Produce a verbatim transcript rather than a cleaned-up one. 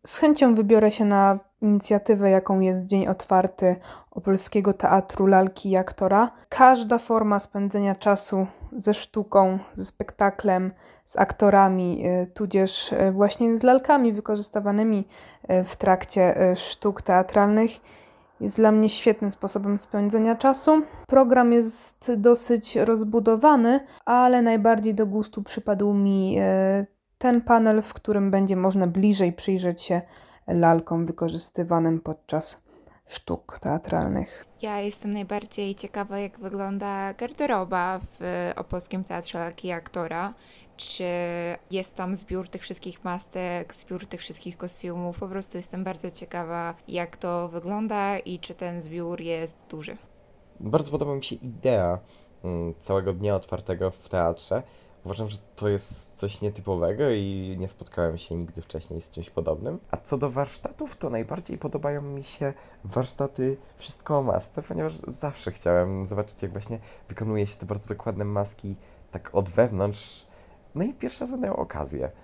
Z chęcią wybiorę się na inicjatywę, jaką jest Dzień Otwarty Opolskiego Teatru Lalki i Aktora. Każda forma spędzenia czasu ze sztuką, ze spektaklem, z aktorami, y, tudzież y, właśnie z lalkami wykorzystywanymi y, w trakcie y, sztuk teatralnych jest dla mnie świetnym sposobem spędzenia czasu. Program jest dosyć rozbudowany, ale najbardziej do gustu przypadł mi y, ten panel, w którym będzie można bliżej przyjrzeć się lalkom wykorzystywanym podczas sztuk teatralnych. Ja jestem najbardziej ciekawa, jak wygląda garderoba w Opolskim Teatrze Lalki i Aktora. Czy jest tam zbiór tych wszystkich mastek, zbiór tych wszystkich kostiumów. Po prostu jestem bardzo ciekawa, jak to wygląda i czy ten zbiór jest duży. Bardzo podoba mi się idea mm, całego dnia otwartego w teatrze. Uważam, że to jest coś nietypowego i nie spotkałem się nigdy wcześniej z czymś podobnym. A co do warsztatów, to najbardziej podobają mi się warsztaty Wszystko o masce, ponieważ zawsze chciałem zobaczyć, jak właśnie wykonuje się te bardzo dokładne maski tak od wewnątrz. No i pierwszy raz będę miał okazję.